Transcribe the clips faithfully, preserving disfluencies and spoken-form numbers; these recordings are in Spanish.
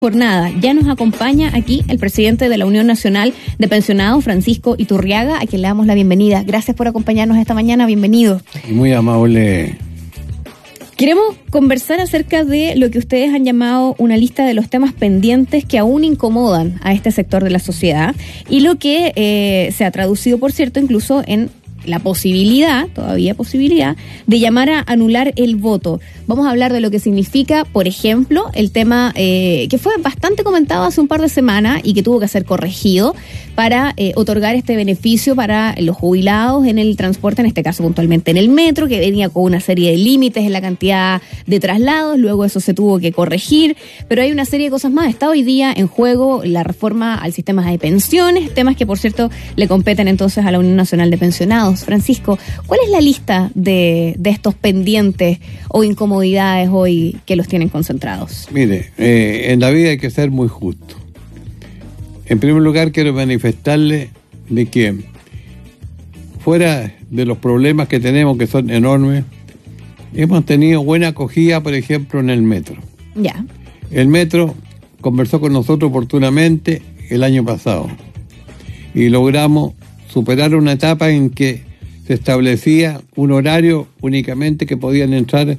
Jornada. Ya nos acompaña aquí el presidente de la Unión Nacional de Pensionados, Francisco Iturriaga, a quien le damos la bienvenida. Gracias por acompañarnos esta mañana, bienvenido. Muy amable. Queremos conversar acerca de lo que ustedes han llamado una lista de los temas pendientes que aún incomodan a este sector de la sociedad y lo que eh, se ha traducido, por cierto, incluso en la posibilidad, todavía posibilidad, de llamar a anular el voto. Vamos a hablar de lo que significa, por ejemplo, el tema eh, que fue bastante comentado hace un par de semanas y que tuvo que ser corregido para eh, otorgar este beneficio para los jubilados en el transporte, en este caso puntualmente en el metro, que venía con una serie de límites en la cantidad de traslados, luego eso se tuvo que corregir, pero hay una serie de cosas más. Está hoy día en juego la reforma al sistema de pensiones, temas que, por cierto, le competen entonces a la Unión Nacional de Pensionados. Francisco, ¿cuál es la lista de, de estos pendientes o incomodidades hoy que los tienen concentrados? Mire, eh, en la vida hay que ser muy justo. En primer lugar, quiero manifestarle de que fuera de los problemas que tenemos, que son enormes, hemos tenido buena acogida, por ejemplo, en el metro. Ya. El metro conversó con nosotros oportunamente el año pasado y logramos superar una etapa en que se establecía un horario únicamente que podían entrar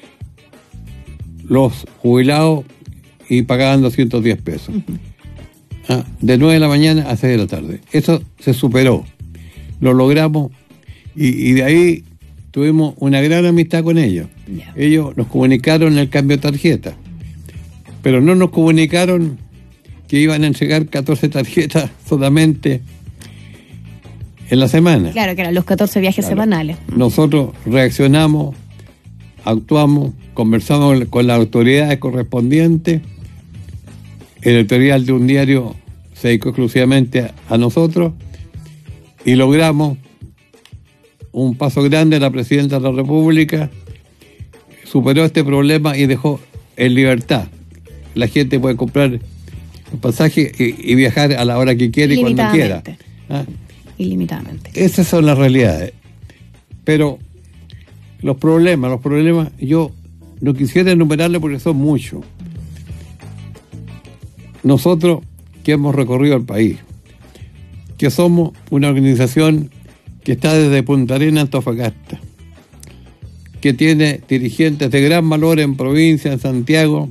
los jubilados y pagaban doscientos diez pesos. Uh-huh. Ah, de nueve de la mañana a seis de la tarde. Eso se superó. Lo logramos y, y de ahí tuvimos una gran amistad con ellos. Yeah. Ellos nos comunicaron el cambio de tarjeta, pero no nos comunicaron que iban a entregar catorce tarjetas solamente en la semana. Claro, que eran los catorce viajes claro. semanales. Nosotros reaccionamos, actuamos, conversamos con las autoridades correspondientes. El editorial de un diario se dedicó exclusivamente a, a nosotros y logramos un paso grande. La presidenta de la República superó este problema y dejó en libertad. La gente puede comprar un pasaje y, y viajar a la hora que quiera y cuando quiera. ¿Ah? Ilimitadamente. Esas son las realidades. Pero los problemas, los problemas, yo no quisiera enumerarle porque son muchos. Nosotros que hemos recorrido el país, que somos una organización que está desde Punta Arenas a Antofagasta, que tiene dirigentes de gran valor en provincia, en Santiago,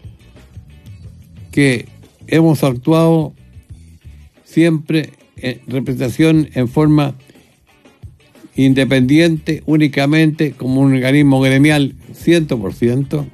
que hemos actuado siempre en representación en forma independiente, únicamente como un organismo gremial cien por ciento,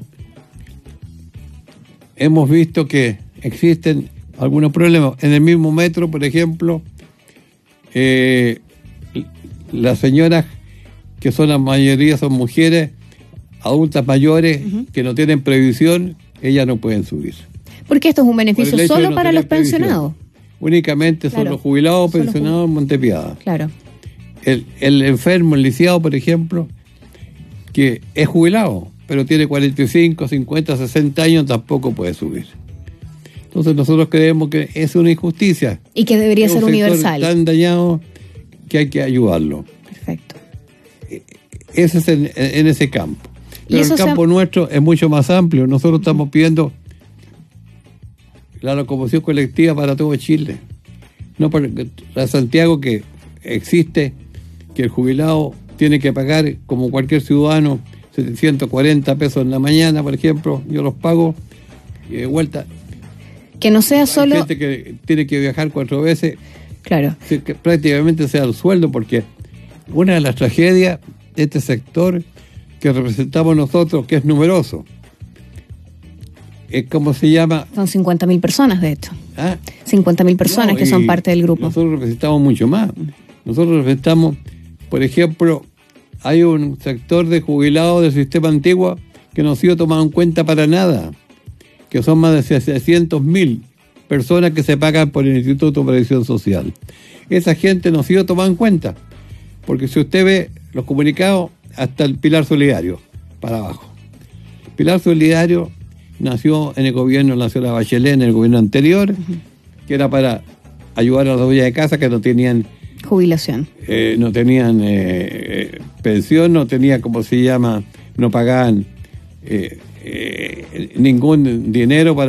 hemos visto que existen algunos problemas. En el mismo metro, por ejemplo, eh, las señoras, que son la mayoría son mujeres, adultas mayores, uh-huh. que no tienen previsión, ellas no pueden subir. Porque esto es un beneficio solo no para los pensionados. Únicamente claro. son los jubilados Solo pensionados en Montepiada. Claro. El, el enfermo, el lisiado, por ejemplo, que es jubilado, pero tiene cuarenta y cinco, cincuenta, sesenta años, tampoco puede subir. Entonces nosotros creemos que es una injusticia. Y que debería es ser un universal. Tan dañado que hay que ayudarlo. Perfecto. Ese es en, en ese campo. Pero el campo se... nuestro es mucho más amplio. Nosotros estamos pidiendo la locomoción colectiva para todo Chile. No para Santiago, que existe, que el jubilado tiene que pagar, como cualquier ciudadano, setecientos cuarenta pesos en la mañana, por ejemplo, yo los pago, y de vuelta. Que no sea hay solo... gente que tiene que viajar cuatro veces. Claro. Que prácticamente sea el sueldo, porque una de las tragedias de este sector que representamos nosotros, que es numeroso, ¿cómo se llama? Son cincuenta mil personas, de hecho. ¿Ah? cincuenta mil personas no, que son parte del grupo. Nosotros representamos mucho más. Nosotros representamos, por ejemplo, hay un sector de jubilados del sistema antiguo que no ha sido tomado en cuenta para nada, que son más de seiscientos mil personas que se pagan por el Instituto de Previsión Social. Esa gente no ha sido tomada en cuenta, porque si usted ve los comunicados, hasta el Pilar Solidario, para abajo. El Pilar Solidario nació en el gobierno, nació la Bachelet en el gobierno anterior, uh-huh. que era para ayudar a las dueñas de casa que no tenían jubilación, eh, no tenían eh, pensión, no tenía, ¿cómo se llama? No pagaban eh, eh, ningún dinero para hacer,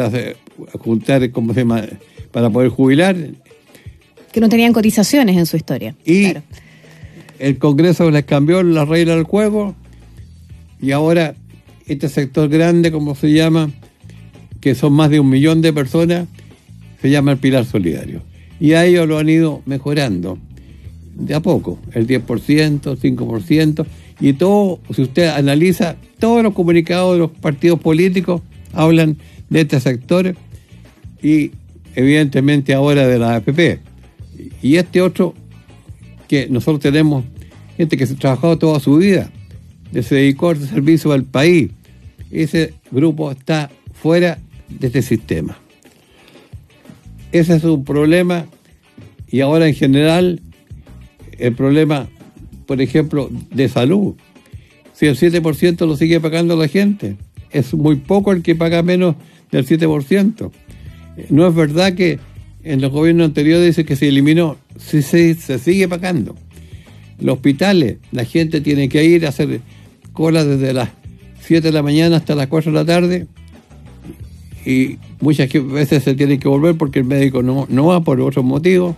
juntar, ¿cómo se llama?, para poder jubilar. Que no tenían cotizaciones en su historia. Y claro. El Congreso les cambió la regla del juego y ahora este sector grande, como se llama, que son más de un millón de personas, se llama el Pilar Solidario. Y a ellos lo han ido mejorando de a poco, el diez por ciento, cinco por ciento, y todo, si usted analiza, todos los comunicados de los partidos políticos hablan de este sector y evidentemente ahora de la A F P. Y este otro, que nosotros tenemos gente que se ha trabajado toda su vida, que se dedicó al servicio al país, ese grupo está fuera de este sistema. Ese es un problema, y ahora en general el problema, por ejemplo, de salud. Si el siete por ciento lo sigue pagando la gente, es muy poco el que paga menos del siete por ciento. No es verdad que en los gobiernos anteriores dice que se eliminó, sí, sí, se sigue pagando. Los hospitales, la gente tiene que ir a hacer colas desde las siete de la mañana hasta las cuatro de la tarde, y muchas veces se tiene que volver porque el médico no, no va por otros motivos.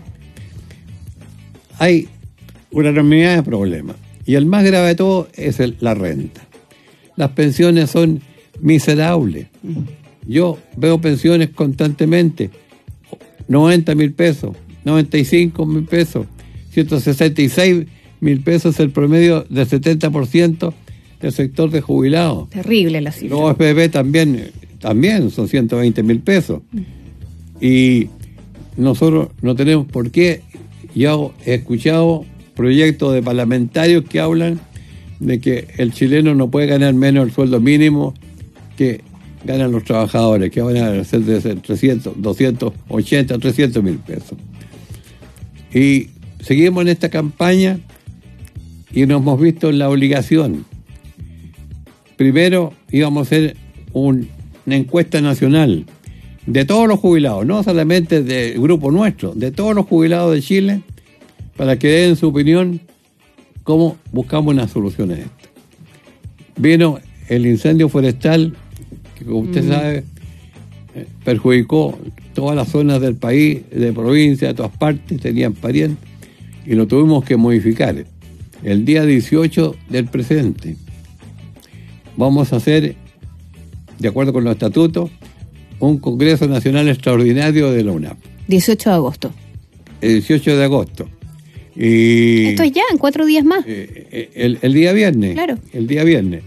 Hay una enormidad de problemas, y el más grave de todo es el, la renta. Las pensiones son miserables. Yo veo pensiones constantemente, noventa mil pesos, noventa y cinco mil pesos, ciento sesenta y seis mil pesos, el promedio del setenta por ciento del sector de jubilados. Terrible la cifra. Los F P también, también son ciento veinte mil pesos. Y nosotros no tenemos por qué. Yo he escuchado proyectos de parlamentarios que hablan de que el chileno no puede ganar menos el sueldo mínimo que ganan los trabajadores, que van a ser de trescientos, doscientos ochenta, trescientos mil pesos. Y seguimos en esta campaña y nos hemos visto en la obligación. Primero íbamos a hacer un, una encuesta nacional de todos los jubilados, no solamente del grupo nuestro, de todos los jubilados de Chile, para que den su opinión cómo buscamos una solución a esto. Vino el incendio forestal, que como usted mm. sabe, eh, perjudicó todas las zonas del país, de provincia, de todas partes, tenían parientes, y lo tuvimos que modificar. El día dieciocho del presente vamos a hacer, de acuerdo con los estatutos, un Congreso Nacional Extraordinario de la U N A P. dieciocho de agosto. El dieciocho de agosto. Y esto es ya, en cuatro días más. Eh, el, el día viernes. Claro. El día viernes.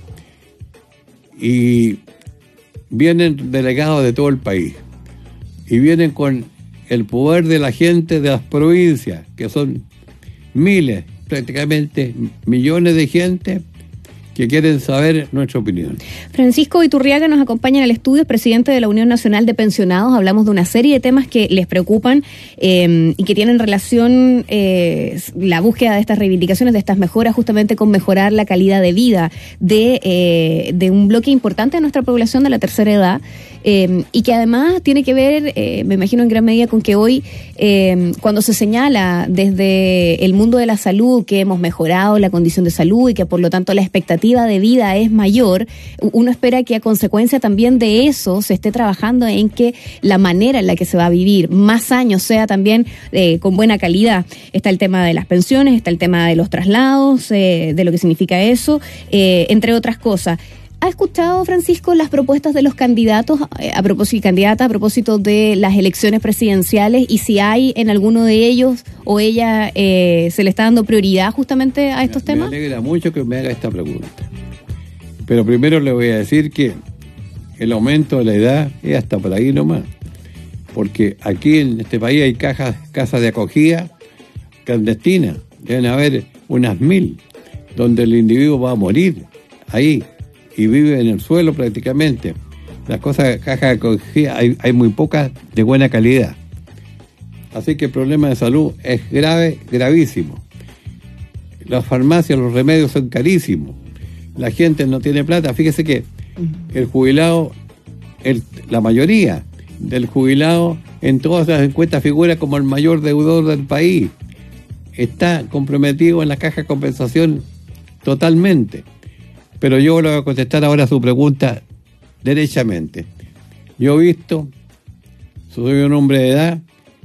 Y vienen delegados de todo el país. Y vienen con el poder de la gente de las provincias, que son miles, prácticamente millones de gente que quieren saber nuestra opinión. Francisco Iturriaga nos acompaña en el estudio, es presidente de la Unión Nacional de Pensionados. Hablamos de una serie de temas que les preocupan eh, y que tienen relación, eh, la búsqueda de estas reivindicaciones, de estas mejoras, justamente con mejorar la calidad de vida de, eh, de un bloque importante de nuestra población de la tercera edad, eh, y que además tiene que ver, eh, me imagino en gran medida, con que hoy, eh, cuando se señala desde el mundo de la salud que hemos mejorado la condición de salud y que por lo tanto la expectativa de vida es mayor, uno espera que a consecuencia también de eso se esté trabajando en que la manera en la que se va a vivir más años sea también eh, con buena calidad. Está el tema de las pensiones, está el tema de los traslados, eh, de lo que significa eso, eh, entre otras cosas. ¿Ha escuchado, Francisco, las propuestas de los candidatos eh, a propósito y candidatas a propósito de las elecciones presidenciales, y si hay en alguno de ellos o ella eh, se le está dando prioridad justamente a estos me, temas? Me alegra mucho que me haga esta pregunta. Pero primero le voy a decir que el aumento de la edad es hasta por ahí nomás. Porque aquí en este país hay cajas, casas de acogida clandestinas. Deben haber unas mil, donde el individuo va a morir ahí y vive en el suelo prácticamente. Las cosas, cajas de acogida, hay, hay muy pocas de buena calidad. Así que el problema de salud es grave, gravísimo. Las farmacias, los remedios son carísimos. La gente no tiene plata. Fíjese que el jubilado, el, la mayoría del jubilado en todas las encuestas figura como el mayor deudor del país. Está comprometido en la caja de compensación totalmente. Pero yo le voy a contestar ahora a su pregunta derechamente. Yo he visto soy un hombre de edad,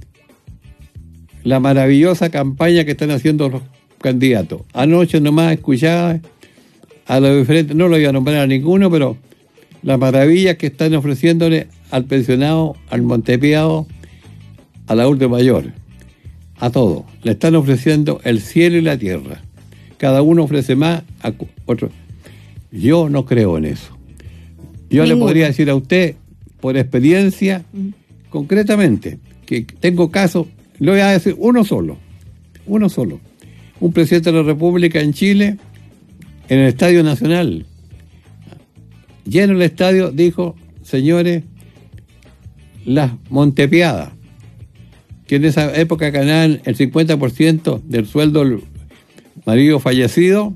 la maravillosa campaña que están haciendo los candidatos. Anoche nomás escuchaba a los diferentes, no lo voy a nombrar a ninguno, pero la maravilla que están ofreciéndole al pensionado, al montepiado, al adulto mayor, a todos. Le están ofreciendo el cielo y la tierra. Cada uno ofrece más a otro. Yo no creo en eso. Yo Ninguno. Le podría decir a usted, por experiencia, mm. concretamente, que tengo casos, le voy a decir uno solo, uno solo. Un presidente de la República en Chile, en el Estadio Nacional, lleno el estadio, dijo, señores, las montepiadas, que en esa época ganaban el cincuenta por ciento del sueldo del marido fallecido,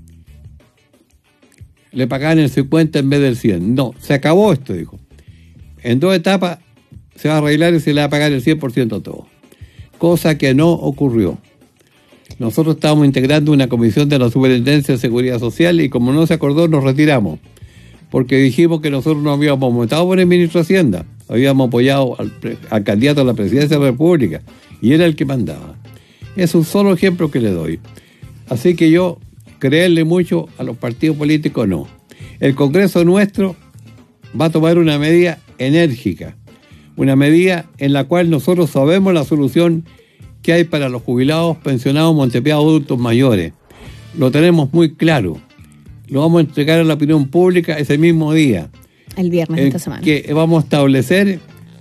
le pagaban el cincuenta en vez del cien. No, se acabó esto, dijo. En dos etapas se va a arreglar y se le va a pagar el cien por ciento a todo. Cosa que no ocurrió. Nosotros estábamos integrando una comisión de la Superintendencia de Seguridad Social y como no se acordó nos retiramos. Porque dijimos que nosotros no habíamos votado por el ministro de Hacienda. Habíamos apoyado al, al candidato a la presidencia de la República. Y era el que mandaba. Es un solo ejemplo que le doy. Así que yo... creerle mucho a los partidos políticos, no. El Congreso nuestro va a tomar una medida enérgica, una medida en la cual nosotros sabemos la solución que hay para los jubilados, pensionados, montepiados, adultos mayores. Lo tenemos muy claro. Lo vamos a entregar a la opinión pública ese mismo día. El viernes de esta semana. Que vamos a establecer,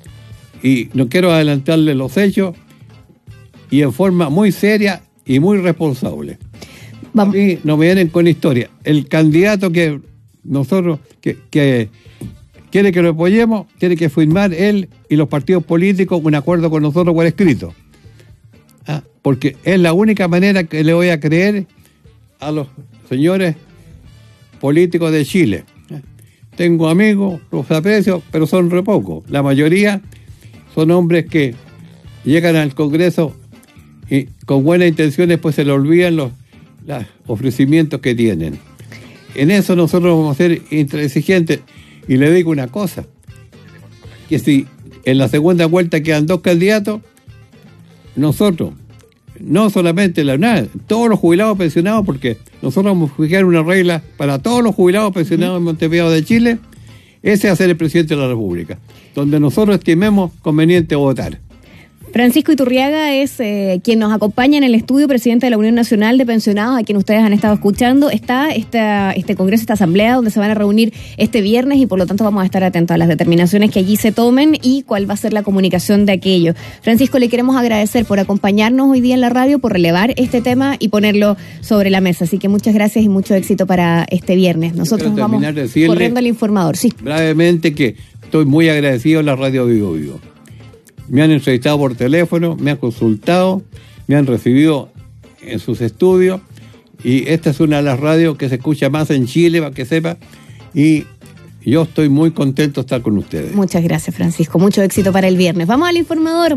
y no quiero adelantarle los hechos, y en forma muy seria y muy responsable. Vamos. A mí no me vienen con historia. El candidato que nosotros que, que quiere que lo apoyemos, tiene que firmar él y los partidos políticos un acuerdo con nosotros por escrito. Ah, porque es la única manera que le voy a creer a los señores políticos de Chile. Tengo amigos, los aprecio, pero son re pocos. La mayoría son hombres que llegan al Congreso y con buenas intenciones pues se le olvidan los los ofrecimientos que tienen. En eso nosotros vamos a ser intransigentes. Y le digo una cosa, que si en la segunda vuelta quedan dos candidatos, nosotros, no solamente la UNAD, todos los jubilados pensionados, porque nosotros vamos a fijar una regla para todos los jubilados pensionados en Montevideo de Chile, ese va a ser el presidente de la República, donde nosotros estimemos conveniente votar. Francisco Iturriaga es eh, quien nos acompaña en el estudio, presidente de la Unión Nacional de Pensionados, a quien ustedes han estado escuchando. Está esta, este congreso, esta asamblea, donde se van a reunir este viernes y por lo tanto vamos a estar atentos a las determinaciones que allí se tomen y cuál va a ser la comunicación de aquello. Francisco, le queremos agradecer por acompañarnos hoy día en la radio, por relevar este tema y ponerlo sobre la mesa. Así que muchas gracias y mucho éxito para este viernes. Nosotros vamos corriendo al informador. Sí. Brevemente que estoy muy agradecido a la radio Vivo Vivo. Me han entrevistado por teléfono, me han consultado, me han recibido en sus estudios y esta es una de las radios que se escucha más en Chile, para que sepa, y yo estoy muy contento de estar con ustedes. Muchas gracias, Francisco. Mucho éxito para el viernes. Vamos al informador.